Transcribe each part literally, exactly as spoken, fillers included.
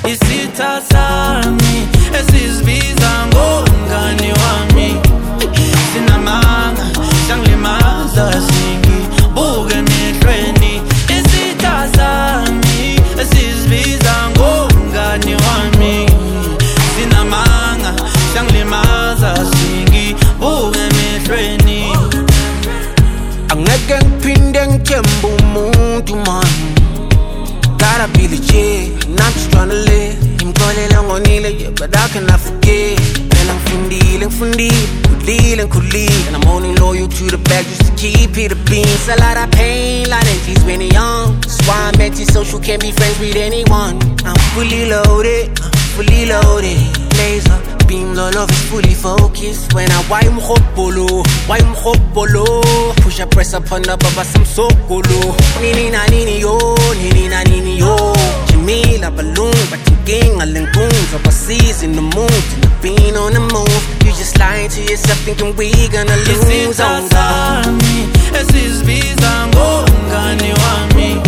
Isitha sami esizibiza ngomngani wami. Sinamanga siyangilimaza singibuka emehlweni. Isitha sami esizibiza ngomngani wami. Sinamanga siyangilimaza singibuka emehlweni. Angeke ngiphinde ngithembe umuntu man. Gotta be legit, not just tryna live. Ngixolele ngonile, yeah, but I cannot forget. And I'm ngifundile, ngifundile, khulile, ngikhulile. And I'm only loyal to the bag just to keep it a bean. It's a lot of pain, lot of G's when you're young. That's why I'm anti-social, can't be friends with anyone. I'm fully loaded, I'm fully loaded. Laser beam, the love is fully focused. When I wipe mkhopolo, wipe mkhopolo. Push up, press up on the baba some sokolo. Nini na nini yo, nini na nini yo. Jamila balloon, but you gang along goons. Overseas in the moon, to the bean on the move. You just lying to yourself, thinking we gonna lose. Isitha sami esizibiza ngomngani wami.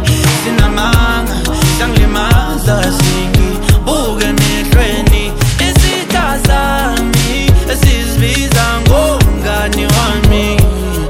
Sinamanga siyangilimaza singibuka emehlweni. Isitha sami esizibiza ngomngani wami.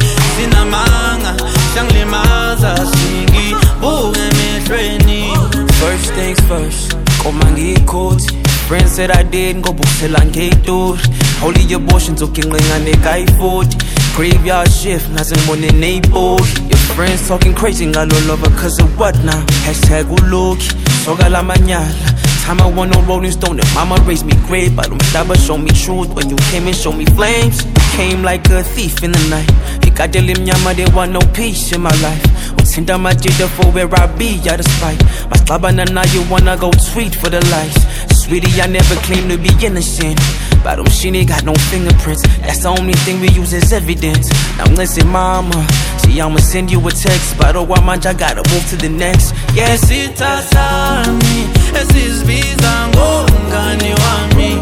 Sinamanga siyangilimaza singibuka emehlweni. First things first, koma ngiyikhothi. Friends said I did, ngobukisela ngey'tori. Holy abortions, ukinqinga nekayifoti. Graveyard shift, naze ngibone ney'boli. Your friends talking crazy, ngalo lover cause of what now? Hashtag uloki, soka la manyala. Time I won no Rolling Stone and mama raised me great. But umhlaba show me truth when you came and showed me flames. You came like a thief in the night. Ikadele mnyama, there was no peace in my life. Utsinda majida for where I be, out of spite. Masixabana now you wanna go tweet for the likes. Sweetie, I never claimed to be innocent. But umshini got no fingerprints. That's the only thing we use as evidence. Now listen mama, see I'ma send you a text. But oh manja, gotta move to the next. Yeah, Isitha sami esizibiza ngomngani wami.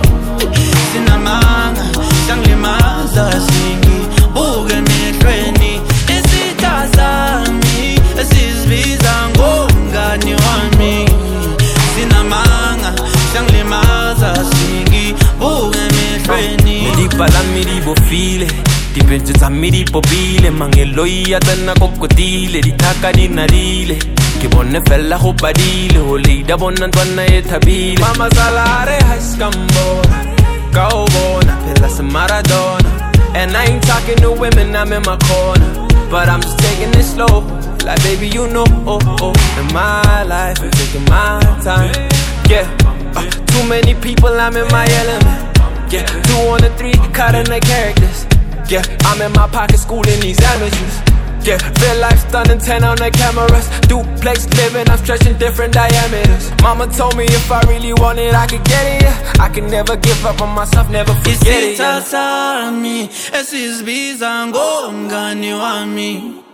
Sinamanga siyangilimaza singibuka emehlweni. Isitha sami esizibiza ngomngani wami. Sinamanga siyangilimaza singibuka emehlweni. Medibala medibofile, dipentse tsa medipopile. Mangeloia tsena kokotile, dithaka di nadile. Ke bone fela go padile, ho leida bona ntwana e thabile. Mama salare high scambo, ka o bona phela se Maradona. And I ain't talking to women, I'm in my corner. But I'm just taking it slow, like baby you know, oh, oh. In my life, I'm taking my time. Yeah, uh, too many people, I'm in my element. Yeah, two on the three, cutting the characters. Yeah, I'm in my pocket schooling these amateurs. Yeah, real life stunning, ten on the cameras. Duplex living, I'm stretching different diameters. Mama told me if I really want it, I could get it, yeah. I can never give up on myself, never forget it, Isitha sami esizibiza ngomngani wami.